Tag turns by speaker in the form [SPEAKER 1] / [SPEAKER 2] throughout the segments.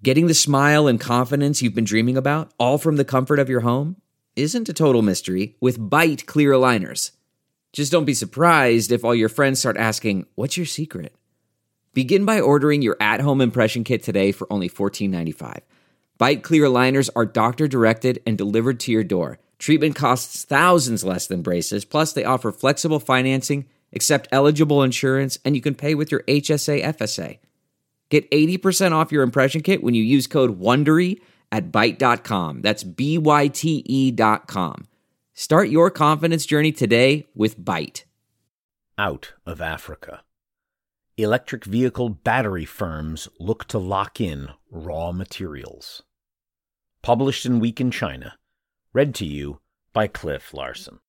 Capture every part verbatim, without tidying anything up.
[SPEAKER 1] Getting the smile and confidence you've been dreaming about, all from the comfort of your home, isn't a total mystery with Byte clear aligners. Just don't be surprised if all your friends start asking, "What's your secret?" Begin by ordering your at-home impression kit today for only fourteen ninety-five. Byte clear aligners are doctor-directed and delivered to your door. Treatment costs thousands less than braces, plus they offer flexible financing, accept eligible insurance, and you can pay with your H S A F S A. Get eighty percent off your impression kit when you use code WONDERY at byte dot com. That's B Y T E dot com. Start your confidence journey today with Byte.
[SPEAKER 2] Out of Africa. Electric vehicle battery firms look to lock in raw materials. Published in Week in China. Read to you by Cliff Larson.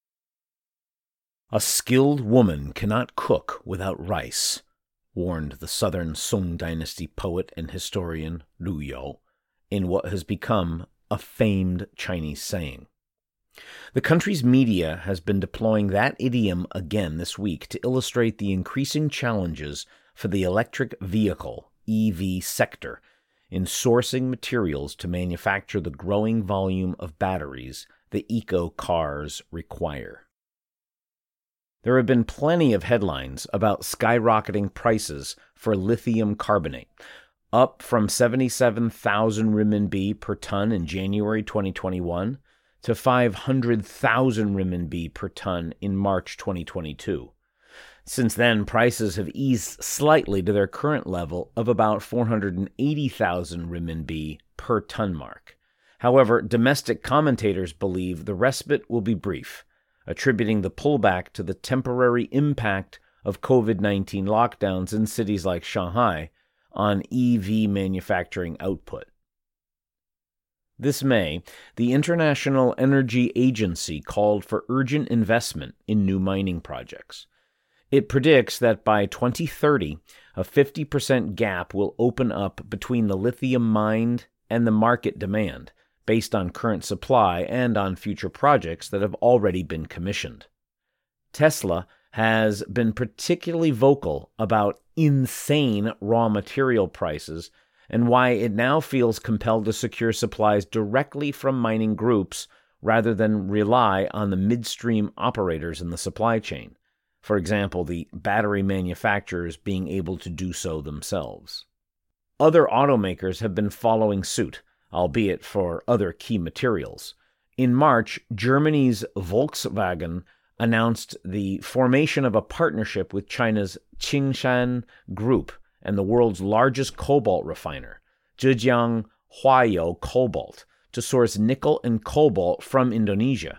[SPEAKER 2] A skilled woman cannot cook without rice, warned the southern Song Dynasty poet and historian Lu You in what has become a famed Chinese saying. The country's media has been deploying that idiom again this week to illustrate the increasing challenges for the electric vehicle E V sector in sourcing materials to manufacture the growing volume of batteries the eco cars require. There have been plenty of headlines about skyrocketing prices for lithium carbonate, up from seventy-seven thousand renminbi per ton in January twenty twenty-one to five hundred thousand renminbi per ton in March twenty twenty-two. Since then, prices have eased slightly to their current level of about four hundred eighty thousand renminbi per ton mark. However, domestic commentators believe the respite will be brief, attributing the pullback to the temporary impact of covid nineteen lockdowns in cities like Shanghai on E V manufacturing output. This May, the International Energy Agency called for urgent investment in new mining projects. It predicts that by twenty thirty, a fifty percent gap will open up between the lithium mined and the market demand, based on current supply and on future projects that have already been commissioned. Tesla has been particularly vocal about insane raw material prices and why it now feels compelled to secure supplies directly from mining groups rather than rely on the midstream operators in the supply chain. For example, the battery manufacturers being able to do so themselves. Other automakers have been following suit, albeit for other key materials. In March, Germany's Volkswagen announced the formation of a partnership with China's Qingshan Group and the world's largest cobalt refiner, Zhejiang Huayou Cobalt, to source nickel and cobalt from Indonesia.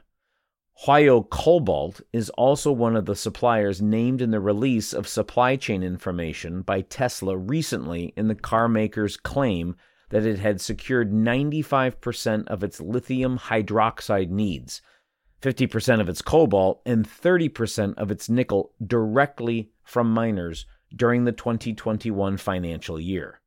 [SPEAKER 2] Huayou Cobalt is also one of the suppliers named in the release of supply chain information by Tesla recently in the car maker's claim that it had secured ninety-five percent of its lithium hydroxide needs, fifty percent of its cobalt, and thirty percent of its nickel directly from miners during the twenty twenty-one financial year.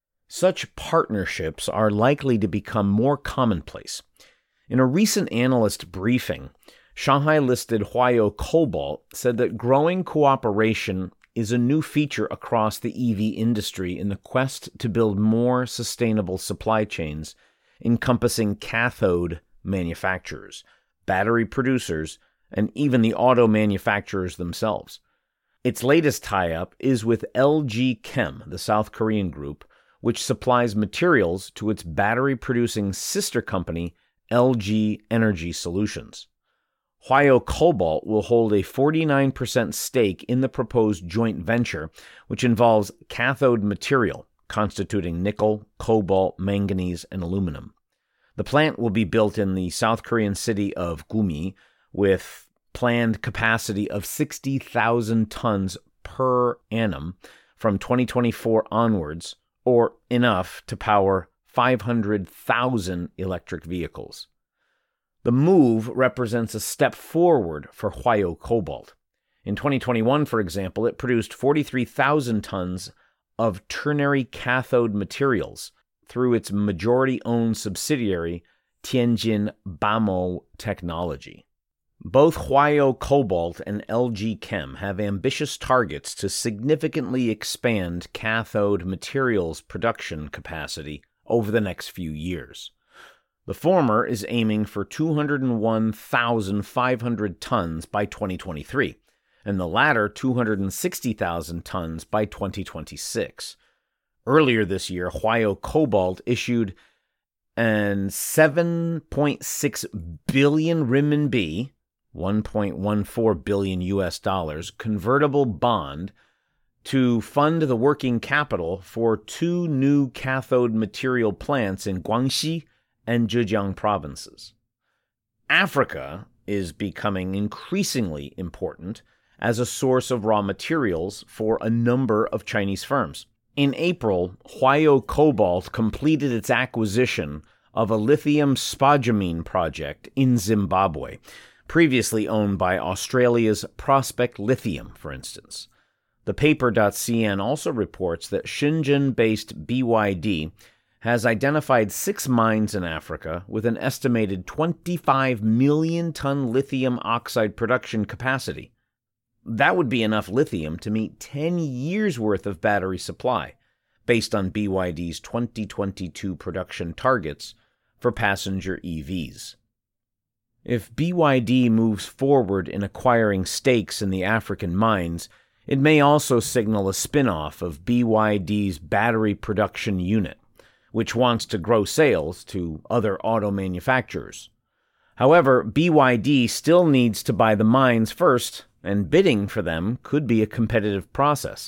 [SPEAKER 2] Such partnerships are likely to become more commonplace. In a recent analyst briefing, Shanghai-listed Huayou Cobalt said that growing cooperation is a new feature across the E V industry in the quest to build more sustainable supply chains encompassing cathode manufacturers, battery producers, and even the auto manufacturers themselves. Its latest tie-up is with L G Chem, the South Korean group, which supplies materials to its battery-producing sister company, L G Energy Solutions. Huayou Cobalt will hold a forty-nine percent stake in the proposed joint venture, which involves cathode material constituting nickel, cobalt, manganese, and aluminum. The plant will be built in the South Korean city of Gumi with planned capacity of sixty thousand tons per annum from twenty twenty-four onwards, or enough to power five hundred thousand electric vehicles. The move represents a step forward for Huayou Cobalt. In twenty twenty-one, for example, it produced forty-three thousand tons of ternary cathode materials through its majority-owned subsidiary, Tianjin Bamo Technology. Both Huayou Cobalt and L G Chem have ambitious targets to significantly expand cathode materials production capacity over the next few years. The former is aiming for two hundred one thousand five hundred tons by twenty twenty-three, and the latter two hundred sixty thousand tons by twenty twenty-six. Earlier this year, Huayo Cobalt issued an seven point six billion renminbi, one point one four billion U S dollars, convertible bond to fund the working capital for two new cathode material plants in Guangxi and Zhejiang provinces. Africa is becoming increasingly important as a source of raw materials for a number of Chinese firms. In April, Huayo Cobalt completed its acquisition of a lithium spodumene project in Zimbabwe, previously owned by Australia's Prospect Lithium, for instance. The paper dot c n also reports that Shenzhen-based B Y D has identified six mines in Africa with an estimated twenty-five million ton lithium oxide production capacity. That would be enough lithium to meet ten years' worth of battery supply, based on B Y D's twenty twenty-two production targets for passenger E Vs. If B Y D moves forward in acquiring stakes in the African mines, it may also signal a spin-off of B Y D's battery production unit, which wants to grow sales to other auto manufacturers. However, B Y D still needs to buy the mines first, and bidding for them could be a competitive process.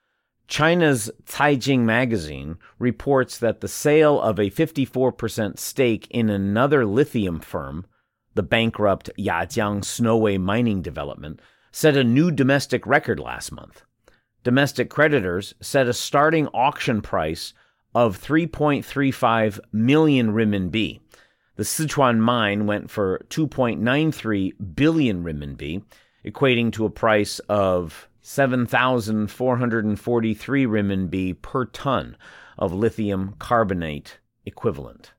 [SPEAKER 2] China's Caijing magazine reports that the sale of a fifty-four percent stake in another lithium firm, the bankrupt Yajiang Snoway Mining Development, set a new domestic record last month. Domestic creditors set a starting auction price of three point three five million renminbi. The Sichuan mine went for two point nine three billion renminbi, equating to a price of seven thousand four hundred forty-three renminbi per ton of lithium carbonate equivalent.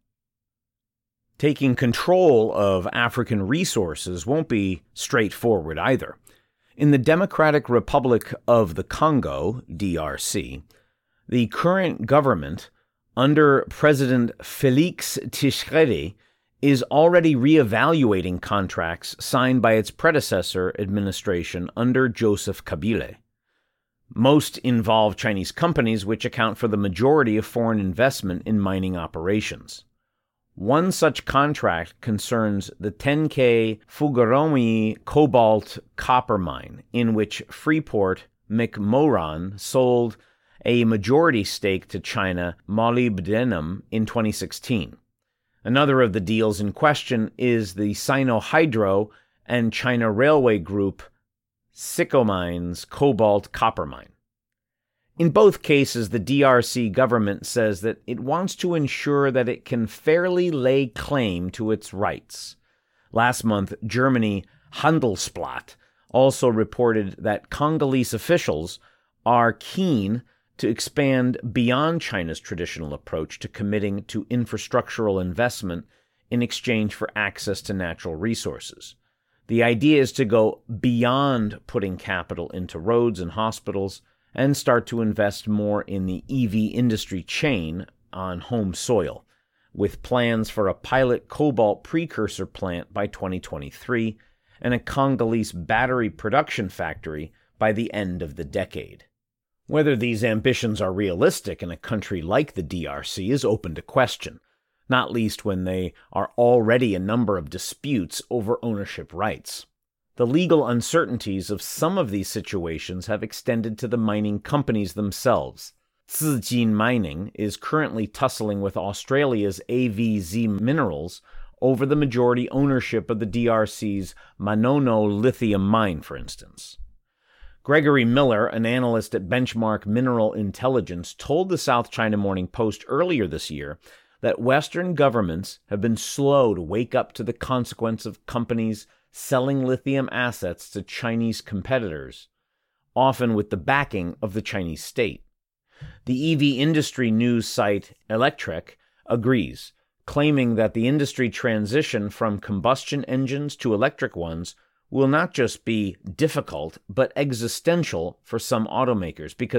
[SPEAKER 2] Taking control of African resources won't be straightforward either. In the Democratic Republic of the Congo, D R C, the current government, under President Félix Tshisekedi, is already reevaluating contracts signed by its predecessor administration under Joseph Kabila. Most involve Chinese companies, which account for the majority of foreign investment in mining operations. One such contract concerns the Tenke Fugaromi cobalt copper mine, in which Freeport McMoran sold a majority stake to China Molybdenum in twenty sixteen. Another of the deals in question is the Sinohydro and China Railway Group Sicomines cobalt copper mine. In both cases, the D R C government says that it wants to ensure that it can fairly lay claim to its rights. Last month, Germany Handelsblatt also reported that Congolese officials are keen to expand beyond China's traditional approach to committing to infrastructural investment in exchange for access to natural resources. The idea is to go beyond putting capital into roads and hospitals and start to invest more in the E V industry chain on home soil, with plans for a pilot cobalt precursor plant by twenty twenty-three and a Congolese battery production factory by the end of the decade. Whether these ambitions are realistic in a country like the D R C is open to question, not least when there are already a number of disputes over ownership rights. The legal uncertainties of some of these situations have extended to the mining companies themselves. Zijin Mining is currently tussling with Australia's A V Z Minerals over the majority ownership of the D R C's Manono lithium mine, for instance. Gregory Miller, an analyst at Benchmark Mineral Intelligence, told the South China Morning Post earlier this year that Western governments have been slow to wake up to the consequence of companies selling lithium assets to Chinese competitors, often with the backing of the Chinese state. The E V industry news site Electrek agrees, claiming that the industry transition from combustion engines to electric ones will not just be difficult, but existential for some automakers, because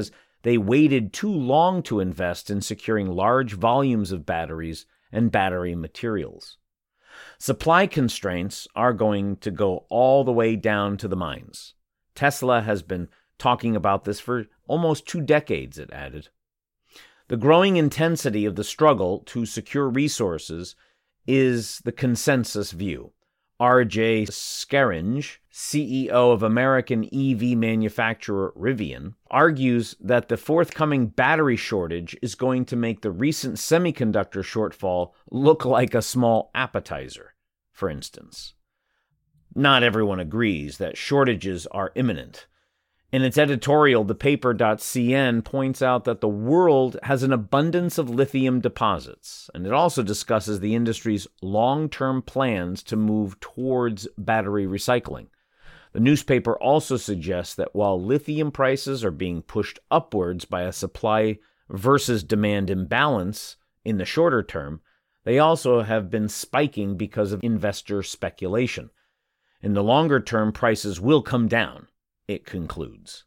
[SPEAKER 2] they waited too long to invest in securing large volumes of batteries and battery materials. Supply constraints are going to go all the way down to the mines. Tesla has been talking about this for almost two decades, it added. The growing intensity of the struggle to secure resources is the consensus view. R J Scaringe, C E O of American E V manufacturer Rivian, argues that the forthcoming battery shortage is going to make the recent semiconductor shortfall look like a small appetizer, for instance. Not everyone agrees that shortages are imminent. In its editorial, the paper dot c n points out that the world has an abundance of lithium deposits, and it also discusses the industry's long-term plans to move towards battery recycling. The newspaper also suggests that while lithium prices are being pushed upwards by a supply versus demand imbalance in the shorter term, they also have been spiking because of investor speculation. In the longer term, prices will come down, it concludes.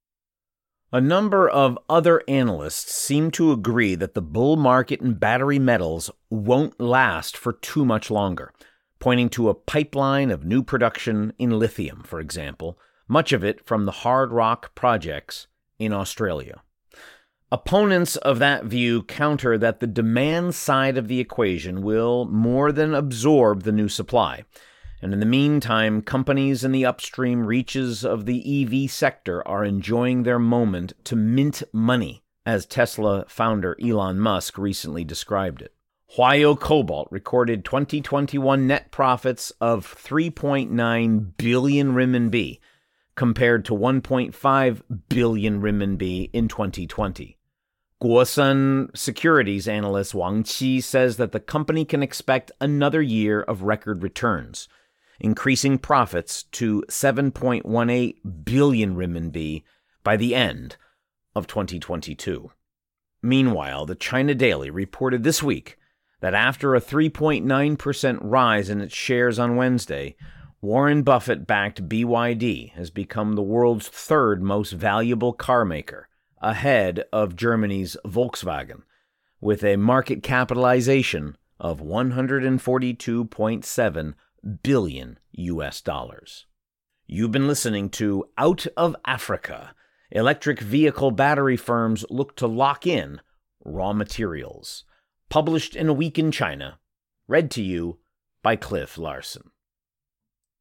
[SPEAKER 2] A number of other analysts seem to agree that the bull market in battery metals won't last for too much longer, pointing to a pipeline of new production in lithium, for example, much of it from the hard rock projects in Australia. Opponents of that view counter that the demand side of the equation will more than absorb the new supply. And in the meantime, companies in the upstream reaches of the E V sector are enjoying their moment to mint money, as Tesla founder Elon Musk recently described it. Huayou Cobalt recorded twenty twenty-one net profits of three point nine billion renminbi, compared to one point five billion renminbi in twenty twenty. Guosen Securities analyst Wang Qi says that the company can expect another year of record returns, increasing profits to seven point one eight billion renminbi by the end of twenty twenty-two. Meanwhile, the China Daily reported this week that after a three point nine percent rise in its shares on Wednesday, Warren Buffett-backed B Y D has become the world's third most valuable car maker, ahead of Germany's Volkswagen, with a market capitalization of one hundred forty-two point seven billion U S dollars. You've been listening to Out of Africa. Electric vehicle battery firms look to lock in raw materials. Published in A Week in China. Read to you by Cliff Larson.